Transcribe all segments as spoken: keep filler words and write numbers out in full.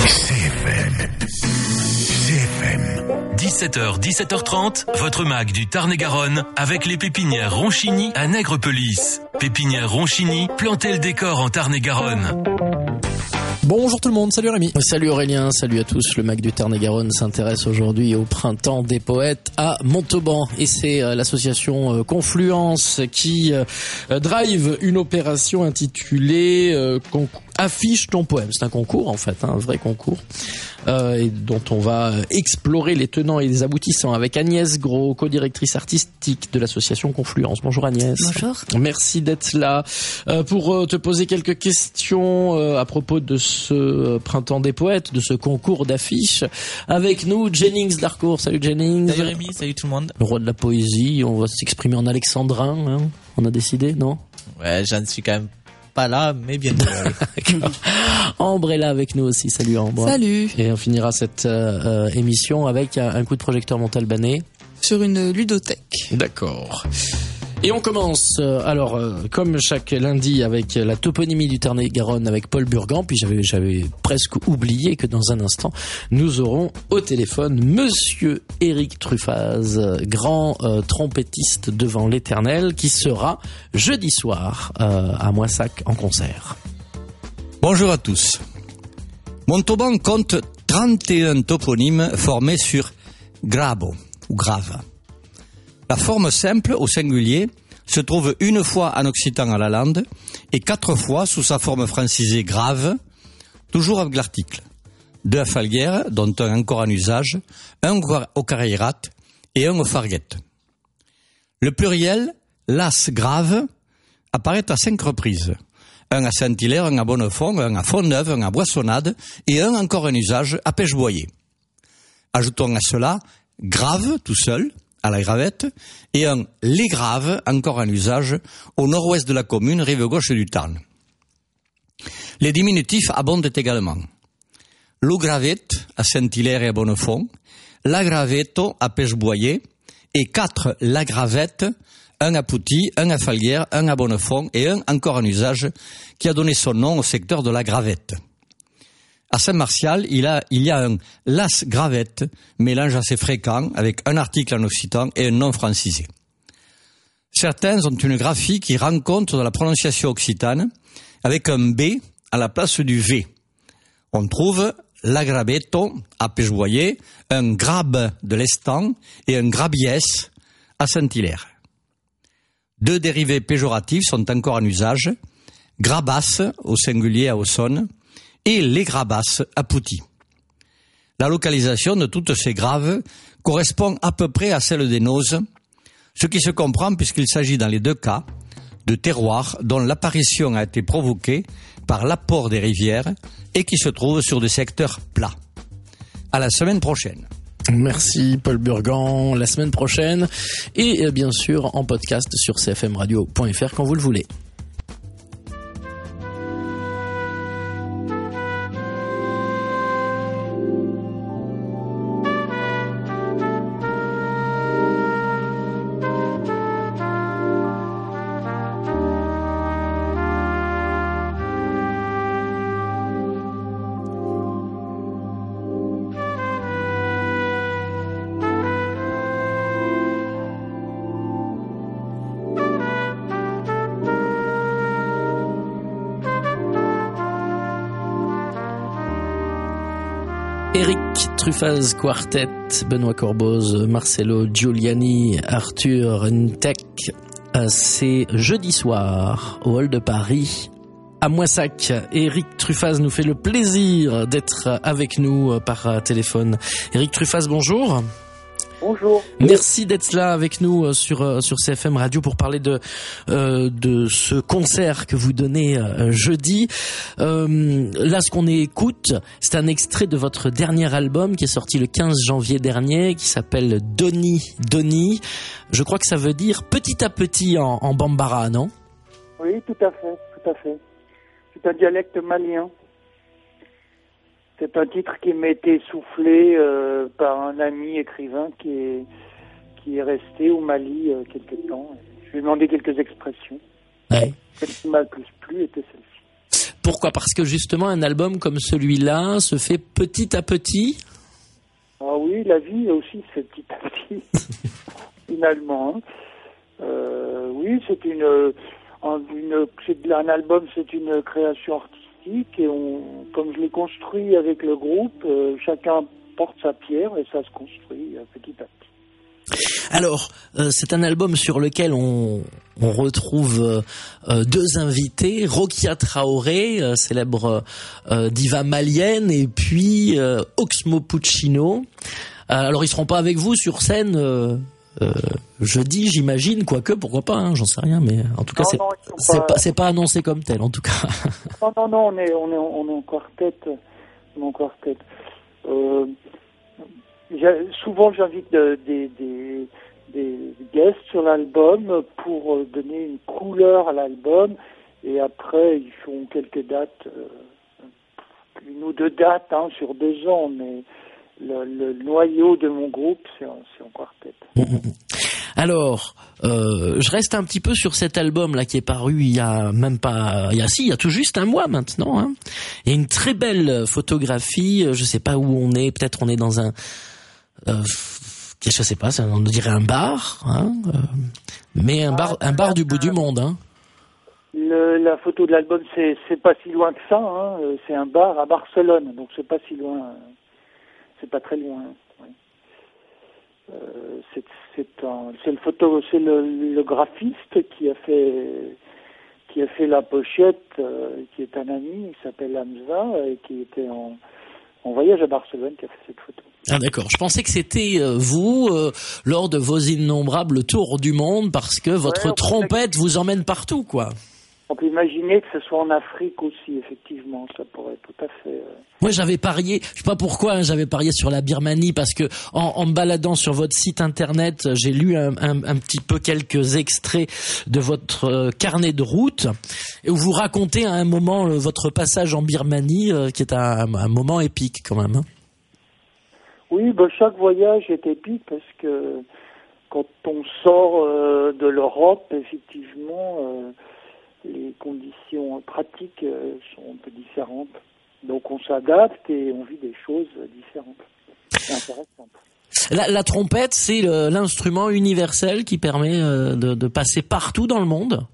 C F M. C F M. dix-sept heures, dix-sept heures trente, votre mag du Tarn-et-Garonne avec les pépinières Ronchini à Nègrepelisse. Pépinière Ronchini, plantez le décor en Tarn-et-Garonne. Bonjour tout le monde, salut Rémi. Salut Aurélien, salut à tous. Le Mag du Tarn-et-Garonne s'intéresse aujourd'hui au printemps des poètes à Montauban. Et c'est euh, l'association euh, Confluence qui euh, drive une opération intitulée euh, concours. Affiche ton poème. C'est un concours en fait, hein, un vrai concours, euh, et dont on va explorer les tenants et les aboutissants avec Agnès Gros, co-directrice artistique de l'association Confluence. Bonjour Agnès. Bonjour. Merci d'être là euh, pour euh, te poser quelques questions euh, à propos de ce euh, printemps des poètes, de ce concours d'affiches. Avec nous, Jennings Darcourt. Salut Jennings. Salut Rémi, salut tout le monde. Le roi de la poésie, on va s'exprimer en alexandrin, hein, on a décidé, non? Ouais, j'en suis quand même pas là, mais bien sûr. Ambre est là avec nous aussi. Salut Ambre. Salut. Et on finira cette euh, émission avec un, un coup de projecteur montalbanais. Sur une ludothèque. D'accord. Et on commence, euh, alors, euh, comme chaque lundi, avec la toponymie du Tarn-et-Garonne avec Paul Burgan. Puis j'avais, j'avais presque oublié que dans un instant, nous aurons au téléphone Monsieur Éric Truffaz, grand euh, trompettiste devant l'Éternel, qui sera jeudi soir euh, à Moissac en concert. Bonjour à tous. Montauban compte trente et un toponymes formés sur grabo ou grave. La forme simple au singulier se trouve une fois en occitan à la lande et quatre fois sous sa forme francisée grave, toujours avec l'article. Deux à Falguière, dont un encore en usage, un au Carairat et un au Farguette. Le pluriel, las grave, apparaît à cinq reprises. Un à Saint-Hilaire, un à Bonnefond, un à Font-Neuve, un à Boissonnade et un encore en usage à Pêche-Boyer. Ajoutons à cela grave tout seul, à la Gravette, et un les graves, encore en usage, au nord-ouest de la commune, rive gauche du Tarn. Les diminutifs abondent également. L'eau gravette, à Saint-Hilaire et à Bonnefond, la gravetto à Pêche-Boyer, et quatre la gravette, un à Pouty, un à Falguière, un à Bonnefond, et un encore en usage, qui a donné son nom au secteur de la Gravette. À Saint-Martial, il, a, il y a un las gravette, mélange assez fréquent avec un article en occitan et un nom francisé. Certains ont une graphie qui rend compte de la prononciation occitane avec un B à la place du V. On trouve l'agravetto à Pêche-Boyer, un grabe de l'Estan et un grabiès à Saint-Hilaire. Deux dérivés péjoratifs sont encore en usage, grabas au singulier à Aussonne, et les grabasses à Pouty. La localisation de toutes ces graves correspond à peu près à celle des noses, ce qui se comprend puisqu'il s'agit dans les deux cas de terroirs dont l'apparition a été provoquée par l'apport des rivières et qui se trouvent sur des secteurs plats. À la semaine prochaine. Merci Paul Burgan, la semaine prochaine, et bien sûr en podcast sur c f m radio point f r quand vous le voulez. Éric Truffaz Quartet, Benoît Corboz, Marcelo Giuliani, Arthur Ntek. C'est jeudi soir au Hall de Paris à Moissac. Éric Truffaz nous fait le plaisir d'être avec nous par téléphone. Éric Truffaz, bonjour. Bonjour. Merci d'être là avec nous sur sur C F M Radio pour parler de euh, de ce concert que vous donnez euh, jeudi. Euh, là, ce qu'on écoute, c'est un extrait de votre dernier album qui est sorti le quinze janvier dernier, qui s'appelle Doni Doni. Je crois que ça veut dire petit à petit en, en bambara, non? Oui, tout à fait, tout à fait. C'est un dialecte malien. C'est un titre qui m'a été soufflé euh, par un ami écrivain qui est, qui est resté au Mali euh, quelque temps. Je lui ai demandé quelques expressions. Ouais. Celle qui m'a le plus plu était celle-ci. Pourquoi ? Parce que justement, un album comme celui-là se fait petit à petit. Ah oui, la vie aussi, c'est petit à petit, finalement. Hein. Euh, oui, c'est une, une, c'est un album, c'est une création artistique et on, comme je l'ai construit avec le groupe, euh, chacun porte sa pierre et ça se construit euh, petit à petit. Alors, euh, c'est un album sur lequel on, on retrouve euh, deux invités, Rokia Traoré, euh, célèbre euh, diva malienne, et puis euh, Oxmo Puccino. Euh, alors, ils seront pas avec vous sur scène euh, euh, jeudi, j'imagine, quoique, pourquoi pas, hein, j'en sais rien, mais en tout cas, non, c'est, non, c'est, pas... pas, c'est pas annoncé comme tel, en tout cas. Non, non, non, on est, on est, on est en quartet, on est en quartet. Euh, Souvent, j'invite de, des, des, des guests sur l'album pour donner une couleur à l'album. Et après, ils font quelques dates, euh, une ou deux dates hein, sur deux ans. Mais le, le noyau de mon groupe, c'est en, c'est en quartet. Alors, euh, je reste un petit peu sur cet album-là qui est paru il y a même pas, il y a si, il y a tout juste un mois maintenant. Hein. Il y a une très belle photographie. Je sais pas où on est. Peut-être on est dans un Euh, je sais pas, on dirait un bar, hein, euh, mais un bar, un bar du bout du monde. Hein. Le, la photo de l'album, c'est, c'est pas si loin que ça. Hein, c'est un bar à Barcelone, donc c'est pas si loin, c'est pas très loin. Oui. Euh, c'est, c'est, un, c'est le photo, c'est le, le graphiste qui a fait, qui a fait la pochette, euh, qui est un ami, il s'appelle Hamza et qui était en, en voyage à Barcelone, qui a fait cette photo. Ah d'accord, je pensais que c'était euh, vous euh, lors de vos innombrables tours du monde parce que votre ouais, trompette vous emmène partout, quoi. On peut imaginer que ce soit en Afrique aussi, effectivement, ça pourrait tout à fait... Euh... Moi j'avais parié, je sais pas pourquoi, hein, j'avais parié sur la Birmanie parce que en, en me baladant sur votre site internet, j'ai lu un, un, un petit peu quelques extraits de votre euh, carnet de route et où vous racontez à un moment euh, votre passage en Birmanie euh, qui est un, un moment épique quand même. Hein. Oui, ben chaque voyage est épique parce que quand on sort euh, de l'Europe, effectivement, euh, les conditions pratiques euh, sont un peu différentes. Donc on s'adapte et on vit des choses différentes. C'est intéressant. La, la trompette, c'est le, l'instrument universel qui permet euh, de, de passer partout dans le monde.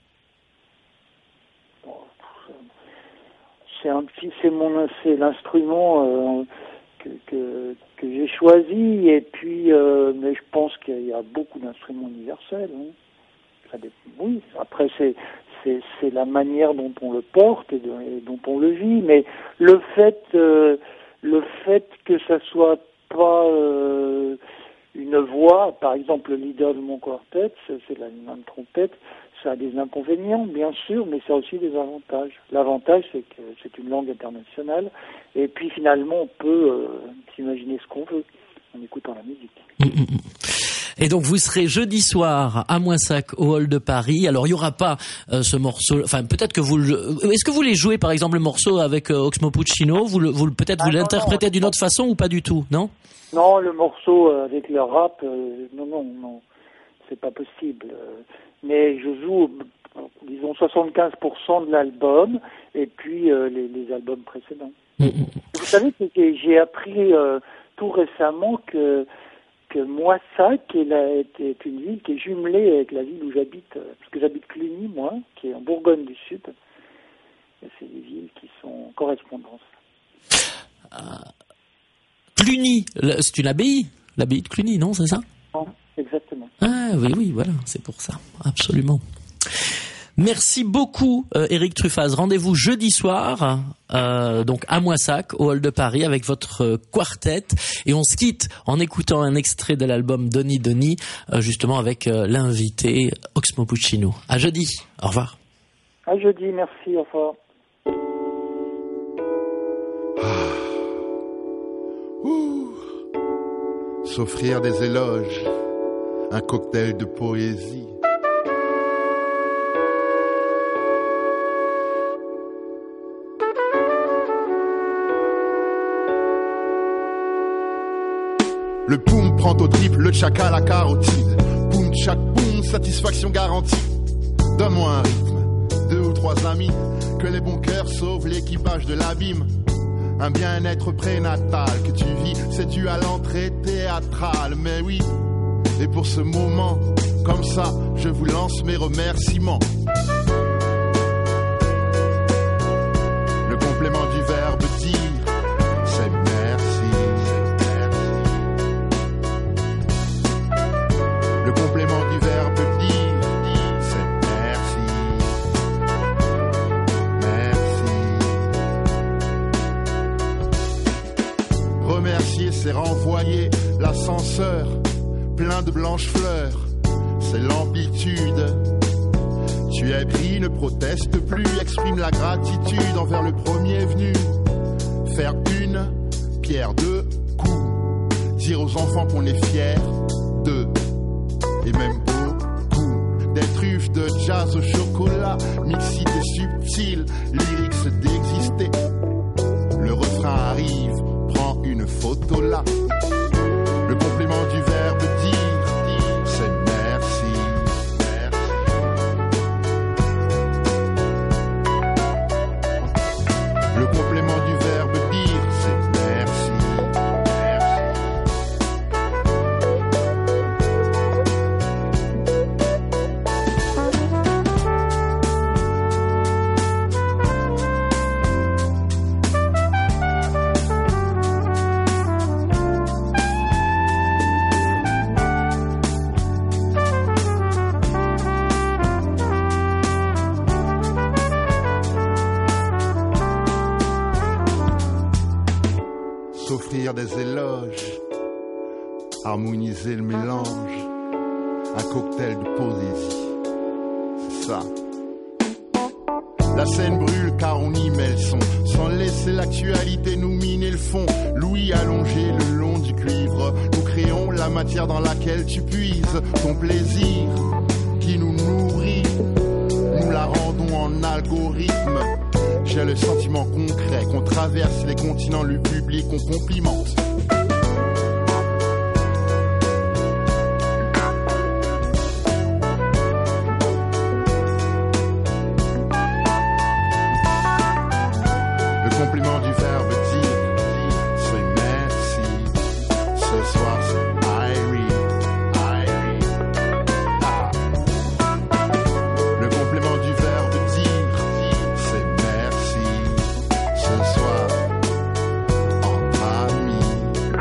C'est un petit, c'est mon, c'est l'instrument euh, que, que que j'ai choisi et puis euh, mais je pense qu'il y a beaucoup d'instruments universels. Hein. Ça dépend, oui. Après c'est c'est c'est la manière dont on le porte et, de, et dont on le vit. Mais le fait euh, le fait que ça soit pas euh, une voix, par exemple le leader de mon quartet, c'est, c'est la main de trompette. Ça a des inconvénients, bien sûr, mais ça a aussi des avantages. L'avantage, c'est que c'est une langue internationale, et puis finalement, on peut euh, s'imaginer ce qu'on veut en écoutant la musique. Et donc, vous serez jeudi soir à Moissac, au Hall de Paris. Alors, il y aura pas euh, ce morceau. Enfin, peut-être que vous. Le... Est-ce que vous voulez jouer, par exemple, le morceau avec euh, Oxmo Puccino ? Vous, le, vous peut-être ah, vous non, l'interprétez non, d'une autre façon ou pas du tout, non ? Non, le morceau avec le rap, euh, non, non, non, c'est pas possible. Mais je joue, disons, soixante-quinze pour cent de l'album et puis euh, les, les albums précédents. Mmh. Vous savez que j'ai appris euh, tout récemment que que Moissac est, la, est une ville qui est jumelée avec la ville où j'habite, parce que j'habite Cluny, moi, qui est en Bourgogne du Sud. Et c'est des villes qui sont en correspondance. Euh, Cluny, c'est une abbaye, l'abbaye de Cluny, non, c'est ça ? Non, exactement. Ah oui, oui, voilà, c'est pour ça, absolument. Merci beaucoup, euh, Éric Truffaz. Rendez-vous jeudi soir, euh, donc à Moissac, au Hall de Paris, avec votre euh, quartet. Et on se quitte en écoutant un extrait de l'album Doni Doni, euh, justement avec euh, l'invité Oxmo Puccino. À jeudi. Au revoir. À jeudi, merci. Au revoir. Ah. Ouh. S'offrir des éloges, un cocktail de poésie. Le poum prend au triple, le tchak à la carotide. Poum, tchak, poum, satisfaction garantie. Donne-moi un rythme, deux ou trois amis que les bons cœurs sauvent l'équipage de l'abîme. Un bien-être prénatal que tu vis, c'est dû à l'entrée théâtrale. Mais oui, et pour ce moment, comme ça, je vous lance mes remerciements. Le complément du verbe dire, c'est merci. Le complément du verbe dire, c'est merci. Merci. Remercier, c'est renvoyer l'ascenseur plein de blanches fleurs. C'est l'amplitude. Tu es pris, ne proteste plus, exprime la gratitude envers le premier venu. Faire une pierre deux coups. Dire aux enfants qu'on est fiers d'eux. Et même beaucoup. Des truffes de jazz au chocolat, mixité subtile, lyrics d'exister. Le refrain arrive, prends une photo là. Le complément du verbe dire, c'est merci. Le complément du verbe dire, c'est merci. S'offrir des éloges, harmoniser le mélange, un cocktail de poésie, c'est ça. La scène brûle car on y met le son, sans laisser l'actualité nous miner le fond. Louis allongé le long du cuivre, nous créons la matière dans laquelle tu puises ton plaisir qui nous nourrit, nous la rendons en algorithme. J'ai le sentiment concret qu'on traverse les continents, le public qu'on complimente. Le complément du verbe dire, c'est merci. Ce soir c'est I read, I read. Ah. Le complément du verbe dire, c'est merci. Ce soir, entre amis.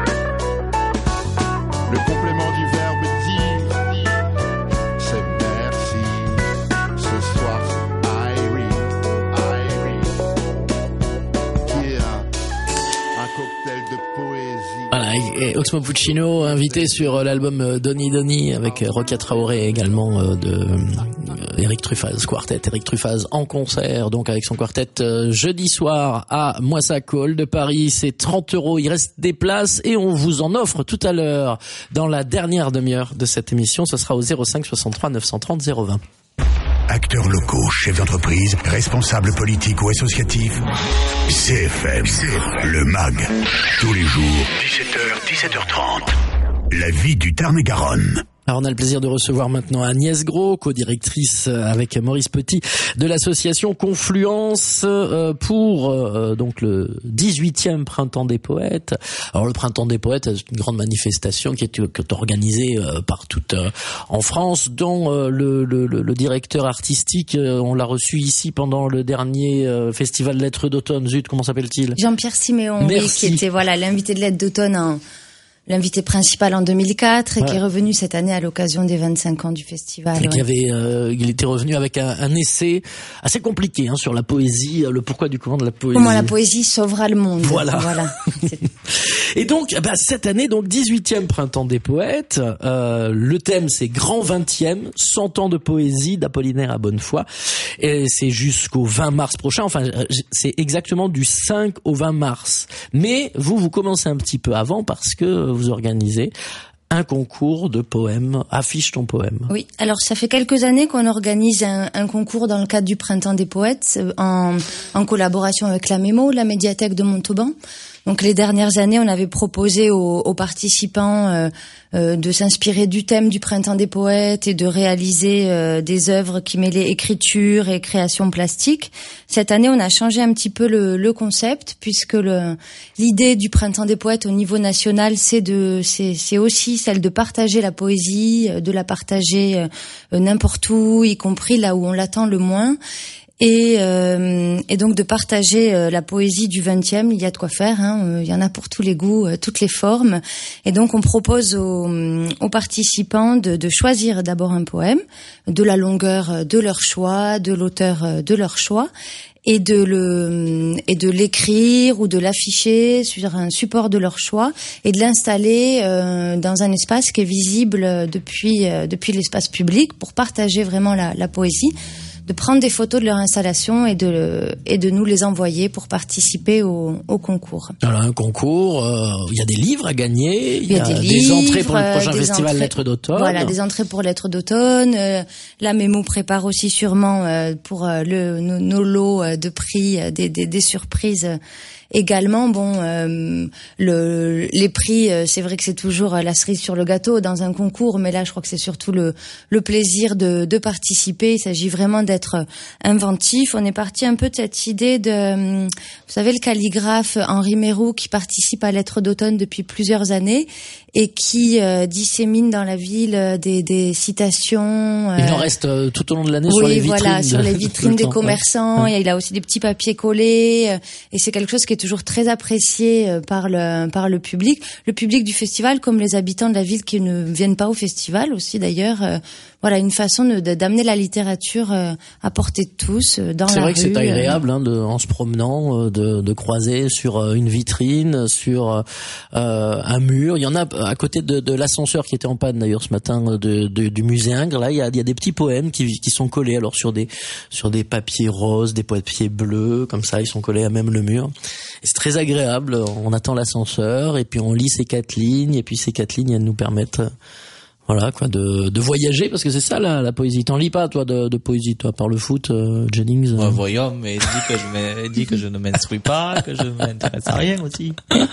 Le complément du verbe dire, c'est merci. Ce soir, c'est I read, I read. Qui est un, un cocktail de poésie. Voilà, et Oxmo Puccino invité sur l'album Donny Donny avec Rokia Traoré également de Eric Truffaz Quartet. Eric Truffaz en concert donc avec son quartet jeudi soir à Moissac Hall de Paris. C'est trente euros, il reste des places et on vous en offre tout à l'heure dans la dernière demi-heure de cette émission. Ce sera au zéro cinq soixante-trois neuf cent trente zéro vingt. Acteurs locaux, chefs d'entreprise, responsables politiques ou associatifs. C F M, le M A G. Tous les jours, dix-sept heures, dix-sept heures trente. La vie du Tarn-et-Garonne. Alors on a le plaisir de recevoir maintenant Agnès Gros, co-directrice avec Maurice Petit de l'association Confluence pour euh, donc le dix-huitième Printemps des Poètes. Alors le Printemps des Poètes, c'est une grande manifestation qui est, qui est organisée euh, partout euh, en France, dont euh, le, le, le directeur artistique, euh, on l'a reçu ici pendant le dernier euh, festival Lettres d'automne. Zut, comment s'appelle-t-il ? Jean-Pierre Siméon, oui, qui était voilà l'invité de Lettres d'automne en... L'invité principal en deux mille quatre et ouais. qui est revenu cette année à l'occasion des vingt-cinq ans du festival. Et ouais. qui avait, euh, il était revenu avec un, un essai assez compliqué hein, sur la poésie, le pourquoi du comment de la poésie. Comment la poésie sauvera le monde. Voilà. voilà. Et donc, bah, cette année, donc dix-huitième Printemps des Poètes. Euh, le thème, c'est Grand vingtième, cent ans de poésie d'Apollinaire à Bonnefoy. Et c'est jusqu'au vingt mars prochain. Enfin, c'est exactement du cinq au vingt mars. Mais vous, vous commencez un petit peu avant parce que vous organisez un concours de poèmes. Affiche ton poème. Oui, alors ça fait quelques années qu'on organise un, un concours dans le cadre du Printemps des Poètes en, en collaboration avec la Mémo, la médiathèque de Montauban. Donc les dernières années, on avait proposé aux, aux participants euh, euh, de s'inspirer du thème du Printemps des poètes et de réaliser euh, des œuvres qui mêlaient écriture et création plastique. Cette année, on a changé un petit peu le, le concept, puisque le, l'idée du Printemps des poètes au niveau national, c'est de, c'est, c'est aussi celle de partager la poésie, de la partager euh, n'importe où, y compris là où on l'attend le moins. Et, euh, et donc de partager euh, la poésie du vingtième, il y a de quoi faire, hein, euh, il y en a pour tous les goûts, euh, toutes les formes. Et donc on propose aux, aux participants de, de choisir d'abord un poème, de la longueur de leur choix, de l'auteur de leur choix, et de le et de l'écrire ou de l'afficher sur un support de leur choix et de l'installer euh, dans un espace qui est visible depuis euh, depuis l'espace public pour partager vraiment la, la poésie, de prendre des photos de leur installation et de et de nous les envoyer pour participer au, au concours. Voilà, un concours, il euh, y a des livres à gagner, il y, y a, des, des livres, entrées pour le prochain festival entrées, Lettres d'automne. Voilà, des entrées pour Lettres d'automne. Euh, la Mémo prépare aussi sûrement euh, pour euh, le nos, nos lots de prix, euh, des, des, des surprises. Euh, Également, bon, euh, le, les prix, euh, c'est vrai que c'est toujours la cerise sur le gâteau dans un concours, mais là, je crois que c'est surtout le, le plaisir de, de participer. Il s'agit vraiment d'être inventif. On est parti un peu de cette idée de, vous savez, le calligraphe Henri Mérou qui participe à Lettres d'automne depuis plusieurs années et qui euh, dissémine dans la ville des, des citations. Euh, Il en reste euh, tout au long de l'année oui, sur les vitrines. Voilà, de, sur les vitrines des temps, commerçants. Ouais. Il a aussi des petits papiers collés, euh, et c'est quelque chose qui est toujours très apprécié euh, par le par le public, le public du festival comme les habitants de la ville qui ne viennent pas au festival aussi d'ailleurs. Euh, voilà, une façon de, de, d'amener la littérature euh, à portée de tous euh, dans c'est la vrai rue. Que c'est agréable, hein, de, en se promenant, euh, de, de croiser sur euh, une vitrine, sur euh, un mur. Il y en a à côté de, de l'ascenseur qui était en panne d'ailleurs ce matin de, de, du musée Ingres. Là, il y a, il y a des petits poèmes qui, qui sont collés alors sur des sur des papiers roses, des papiers bleus, comme ça, ils sont collés à même le mur. Et c'est très agréable. On attend l'ascenseur et puis on lit ces quatre lignes et puis ces quatre lignes elles nous permettent voilà quoi de, de voyager parce que c'est ça la, la poésie. T'en lis pas toi de, de poésie toi par le foot, euh, Jennings? Ouais, voyons, mais dit que je dit que je ne m'instruis pas, que je m'intéresse à rien aussi.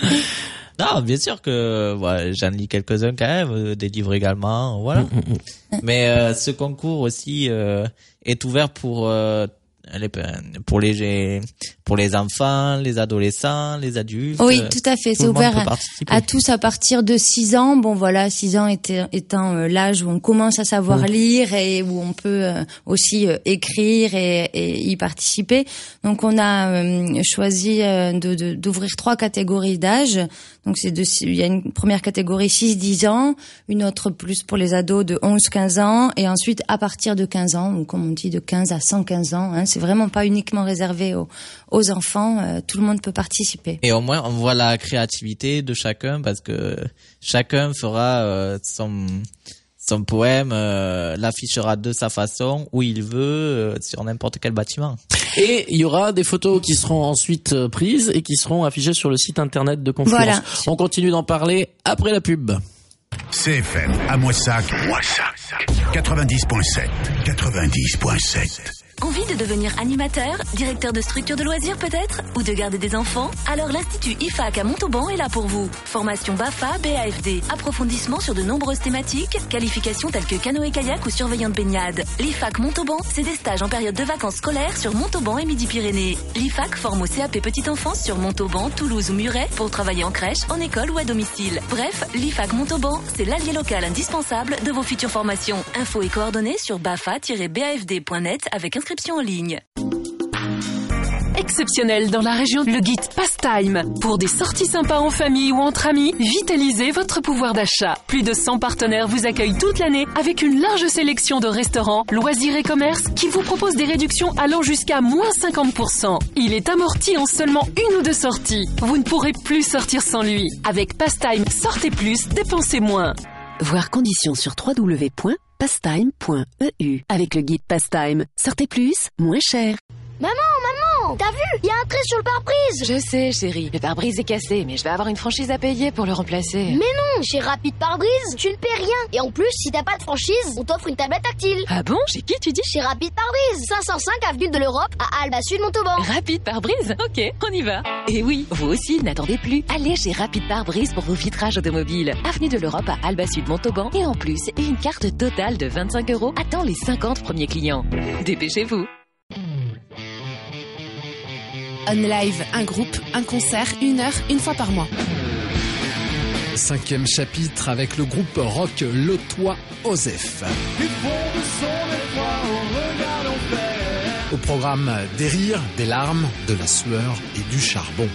Non, bien sûr que ouais, j'en lis quelques-uns quand même, des livres également, voilà. Mm, mm, mm. Mais euh, ce concours aussi euh, est ouvert pour euh, les, pour les pour les enfants, les adolescents, les adultes. Oui, tout à fait. Tout C'est ouvert à, à tous à partir de six ans. Bon, voilà, six ans étant, étant euh, l'âge où on commence à savoir mmh. lire et où on peut euh, aussi euh, écrire et, et y participer. Donc, on a euh, choisi euh, de, de, d'ouvrir trois catégories d'âge. Donc, c'est de, il y a une première catégorie six dix ans, une autre plus pour les ados de onze quinze ans, et ensuite à partir de quinze ans, ou comme on dit de quinze à cent quinze ans. Hein, c'est vraiment pas uniquement réservé aux, aux enfants, euh, tout le monde peut participer. Et au moins, on voit la créativité de chacun parce que chacun fera euh, son son poème, euh, l'affichera de sa façon, où il veut, euh, sur n'importe quel bâtiment. Et il y aura des photos qui seront ensuite prises et qui seront affichées sur le site internet de Confluence. Voilà. On continue d'en parler après la pub. C F M à Moissac, Moissac, quatre-vingt-dix virgule sept, quatre-vingt-dix virgule sept. Envie de devenir animateur, directeur de structure de loisirs peut-être, ou de garder des enfants? Alors l'Institut I F A C à Montauban est là pour vous. Formation BAFA, B A F D, approfondissement sur de nombreuses thématiques, qualifications telles que canoë-kayak ou surveillant de baignade. L'I F A C Montauban, c'est des stages en période de vacances scolaires sur Montauban et Midi-Pyrénées. L'I F A C forme au C A P Petite Enfance sur Montauban, Toulouse ou Muret pour travailler en crèche, en école ou à domicile. Bref, l'I F A C Montauban, c'est l'allié local indispensable de vos futures formations. Infos et coordonnées sur bafa tiret b a f d point net avec inscription en ligne. Exceptionnel dans la région, le guide Pastime. Pour des sorties sympas en famille ou entre amis, vitalisez votre pouvoir d'achat. Plus de cent partenaires vous accueillent toute l'année avec une large sélection de restaurants, loisirs et commerces qui vous proposent des réductions allant jusqu'à moins cinquante pour cent. Il est amorti en seulement une ou deux sorties. Vous ne pourrez plus sortir sans lui. Avec Pastime, sortez plus, dépensez moins. Voir conditions sur w w w point pastime point e u. Avec le guide Pastime, sortez plus, moins cher. Maman, maman, Non, t'as vu? Il y a un trait sur le pare-brise. Je sais, chérie, le pare-brise est cassé, mais je vais avoir une franchise à payer pour le remplacer. Mais non, chez Rapide Pare-Brise, tu ne paies rien. Et en plus, si t'as pas de franchise, on t'offre une tablette tactile. Ah bon? Chez qui tu dis? Chez Rapide Pare-Brise, cinq cent cinq avenue de l'Europe, à Alba Sud Montauban. Rapide Pare-Brise? Ok, on y va. Et oui, vous aussi, n'attendez plus. Allez chez Rapide Pare-Brise pour vos vitrages automobiles. Avenue de l'Europe à Alba Sud Montauban. Et en plus, une carte totale de vingt-cinq euros attend les cinquante premiers clients. Dépêchez-vous. On Live, un groupe, un concert, une heure, une fois par mois. Cinquième chapitre avec le groupe rock lotois Osef. Au programme des rires, des larmes, de la sueur et du charbon.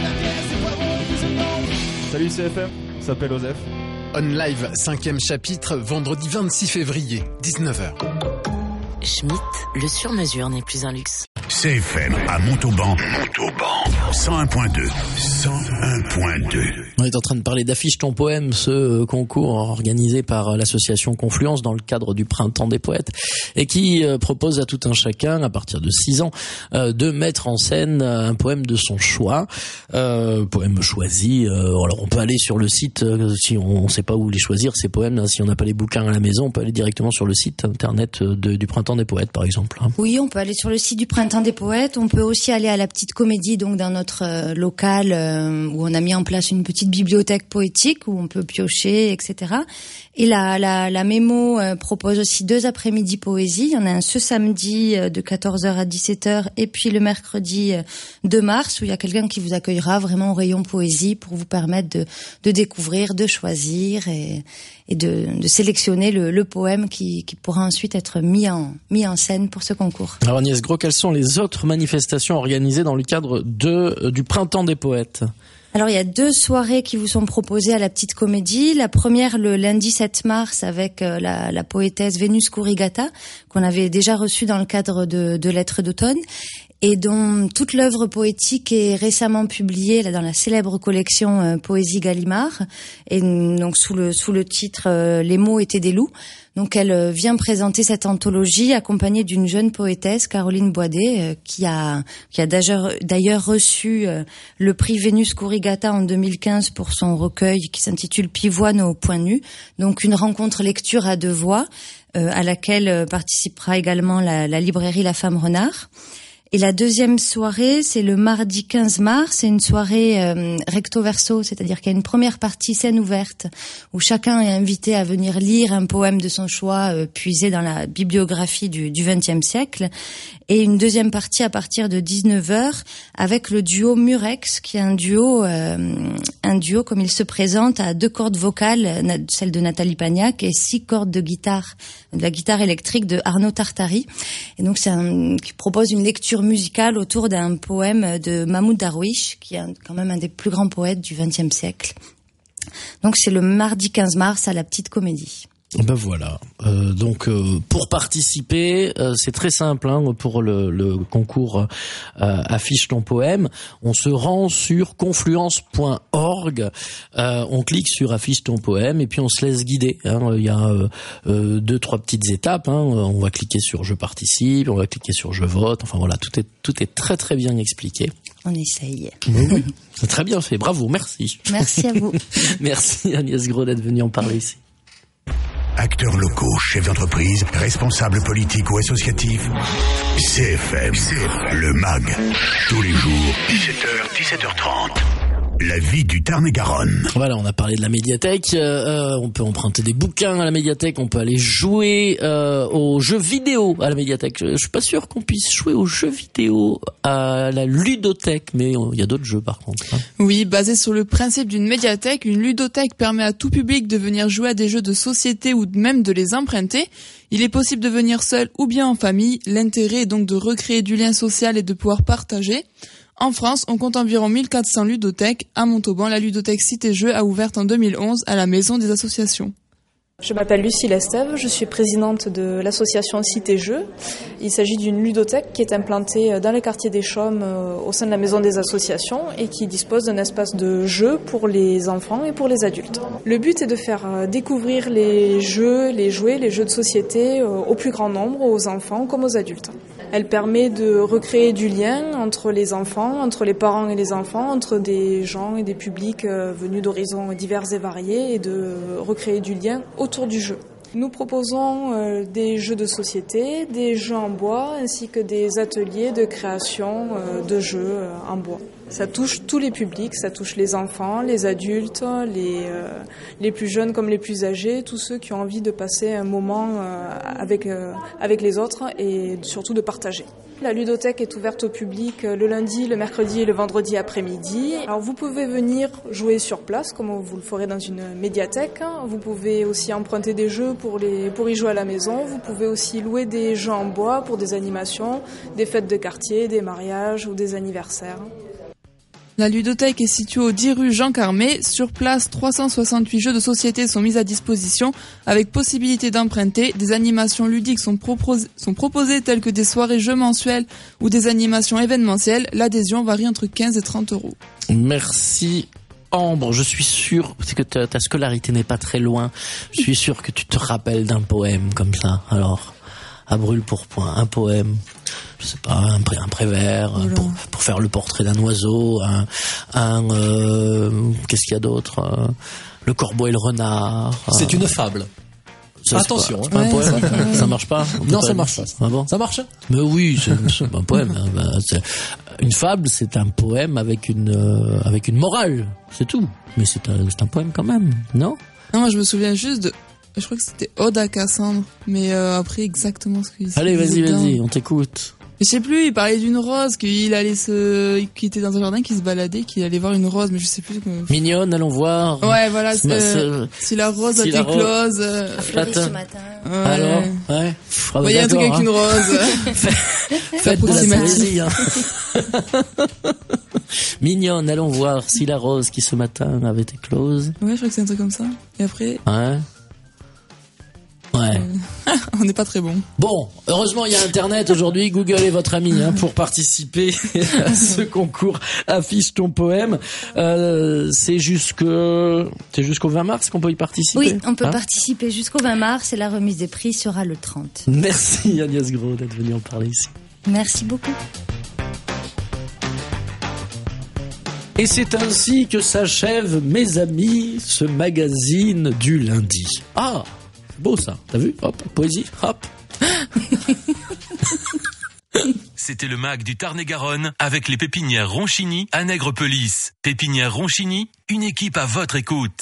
Salut C F M, ça s'appelle Osef. On Live, cinquième chapitre, vendredi vingt-six février, dix-neuf heures. Schmitt, le sur-mesure n'est plus un luxe. C F M à Montauban, Montauban, cent un point deux, cent un point deux. On est en train de parler d'Affiche ton poème, ce concours organisé par l'association Confluence dans le cadre du Printemps des poètes et qui propose à tout un chacun, à partir de six ans, de mettre en scène un poème de son choix, euh, poème choisi. Alors on peut aller sur le site, si on ne sait pas où les choisir, ces poèmes, si on n'a pas les bouquins à la maison, on peut aller directement sur le site internet de, du Printemps des poètes, par exemple. Oui, on peut aller sur le site du Printemps des poètes. On peut aussi aller à la petite comédie, donc dans notre euh, local euh, où on a mis en place une petite bibliothèque poétique où on peut piocher, et cetera. Et la, la, la mémo euh, propose aussi deux après-midi poésie. Il y en a un ce samedi euh, de quatorze heures à dix-sept heures et puis le mercredi euh, deux mars où il y a quelqu'un qui vous accueillera vraiment au rayon poésie pour vous permettre de, de découvrir, de choisir et, et de, de sélectionner le, le poème qui, qui pourra ensuite être mis en, mis en scène pour ce concours. Alors Agnès Gros, quelles sont les autres manifestations organisées dans le cadre de, euh, du Printemps des poètes ? Alors il y a deux soirées qui vous sont proposées à la petite comédie. La première le lundi sept mars avec euh, la, la poétesse Vénus Kurigata qu'on avait déjà reçue dans le cadre de, de Lettres d'automne et dont toute l'œuvre poétique est récemment publiée là dans la célèbre collection euh, Poésie Gallimard et donc sous le sous le titre euh, Les mots étaient des loups. Donc elle vient présenter cette anthologie accompagnée d'une jeune poétesse, Caroline Boidet, qui a qui a d'ailleurs, d'ailleurs reçu le prix Vénus Kurigata en deux mille quinze pour son recueil qui s'intitule Pivoine au point nu. Donc une rencontre lecture à deux voix euh, à laquelle participera également la, la librairie La Femme Renard. Et la deuxième soirée, c'est le mardi quinze mars, c'est une soirée euh, recto verso, c'est-à-dire qu'il y a une première partie scène ouverte où chacun est invité à venir lire un poème de son choix euh, puisé dans la bibliographie du, du vingtième siècle, et une deuxième partie à partir de dix-neuf heures avec le duo Murex, qui est un duo, euh, un duo comme il se présente à deux cordes vocales, celle de Nathalie Pagnac, et six cordes de guitare, de la guitare électrique de Arnaud Tartari. Et donc c'est un qui propose une lecture musicale autour d'un poème de Mahmoud Darwish, qui est un, quand même un des plus grands poètes du vingtième siècle. Donc c'est le mardi quinze mars à la Petite Comédie. Ben voilà. Euh, donc euh, pour participer, euh, c'est très simple. Hein, pour le, le concours euh, Affiche ton poème, on se rend sur confluence point org. Euh, on clique sur Affiche ton poème et puis on se laisse guider. Hein. Il y a euh, euh, deux, trois petites étapes. Hein. On va cliquer sur Je participe, on va cliquer sur Je vote. Enfin voilà, tout est tout est très très bien expliqué. On essaye. Oui, oui. C'est très bien fait. Bravo, merci. Merci à vous. Merci Agnès Gros d'être venue en parler ici. Acteurs locaux, chefs d'entreprise, responsables politiques ou associatifs. C F M, le M A G. Tous les jours, dix-sept heures, dix-sept heures trente. La vie du Tarn-et-Garonne. Voilà, on a parlé de la médiathèque. Euh, on peut emprunter des bouquins à la médiathèque. On peut aller jouer euh, aux jeux vidéo à la médiathèque. Je, je suis pas sûr qu'on puisse jouer aux jeux vidéo à la ludothèque, mais il y a d'autres jeux par contre. Hein. Oui, basé sur le principe d'une médiathèque, une ludothèque permet à tout public de venir jouer à des jeux de société ou même de les emprunter. Il est possible de venir seul ou bien en famille. L'intérêt est donc de recréer du lien social et de pouvoir partager. En France, on compte environ mille quatre cents ludothèques. À Montauban, la ludothèque Cité Jeux a ouvert en deux mille onze à la Maison des associations. Je m'appelle Lucie Lestève, je suis présidente de l'association Cité Jeux. Il s'agit d'une ludothèque qui est implantée dans le quartier des Chaumes au sein de la Maison des associations et qui dispose d'un espace de jeux pour les enfants et pour les adultes. Le but est de faire découvrir les jeux, les jouets, les jeux de société au plus grand nombre, aux enfants comme aux adultes. Elle permet de recréer du lien entre les enfants, entre les parents et les enfants, entre des gens et des publics venus d'horizons divers et variés, et de recréer du lien autour du jeu. Nous proposons euh, des jeux de société, des jeux en bois, ainsi que des ateliers de création euh, de jeux euh, en bois. Ça touche tous les publics, ça touche les enfants, les adultes, les, euh, les plus jeunes comme les plus âgés, tous ceux qui ont envie de passer un moment euh, avec, euh, avec les autres et surtout de partager. La ludothèque est ouverte au public le lundi, le mercredi et le vendredi après-midi. Alors vous pouvez venir jouer sur place comme vous le ferez dans une médiathèque. Vous pouvez aussi emprunter des jeux pour, les, pour y jouer à la maison. Vous pouvez aussi louer des jeux en bois pour des animations, des fêtes de quartier, des mariages ou des anniversaires. La ludothèque est située au dix rue Jean Carmé. Sur place, trois cent soixante-huit jeux de société sont mis à disposition avec possibilité d'emprunter. Des animations ludiques sont, propos- sont proposées telles que des soirées jeux mensuels ou des animations événementielles. L'adhésion varie entre quinze et trente euros. Merci. Ambre, je suis sûr, c'est que ta, ta scolarité n'est pas très loin, je suis sûr que tu te rappelles d'un poème comme ça. Alors, à brûle-pourpoint, un poème, je sais pas, un, pré, un prévert, voilà. pour, pour faire le portrait d'un oiseau, un, un euh, qu'est-ce qu'il y a d'autre, euh, le corbeau et le renard. C'est euh, une fable. Ça, Attention, c'est pas, c'est pas ouais, un poème. Ça, ça marche pas. Non, ça marche pas. Ah bon? Ça marche? Mais oui, c'est, c'est pas un poème. C'est, une fable, c'est un poème avec une euh, avec une morale, c'est tout. Mais c'est un, c'est un poème quand même, non? Non, moi je me souviens juste de, je crois que c'était Ode à Cassandre, mais euh, après exactement ce qu'il disait. Allez, vas-y, vas-y, on t'écoute. Je sais plus, il parlait d'une rose, qu'il allait se, qu'il était dans un jardin, qu'il se baladait, qu'il allait voir une rose, mais je sais plus. Comment... Mignonne, allons voir. Ouais, voilà, c'est, euh, si la rose si a été close. Euh... Fleuri ce matin. Ouais. Alors, ouais. Il ouais, y a un truc avec hein. une rose. Faites de la poésie, hein. Mignonne, allons voir si la rose qui ce matin avait été close. Ouais, je crois que c'est un truc comme ça. Et après. Ouais. Ouais. Euh, on n'est pas très bon. Bon, heureusement il y a Internet aujourd'hui. Google est votre ami hein, pour participer à ce concours. Affiche ton poème. Euh, c'est jusque, c'est jusqu'au vingt mars qu'on peut y participer. Oui, on peut hein participer jusqu'au vingt mars et la remise des prix sera le trente. Merci Agnès Gros d'être venue en parler ici. Merci beaucoup. Et c'est ainsi que s'achève, mes amis, ce magazine du lundi. Ah, c'est beau ça, t'as vu? Hop, poésie, hop. C'était le mag du Tarn-et-Garonne avec les pépinières Ronchini à Nègrepelisse. Pépinières Ronchini, une équipe à votre écoute.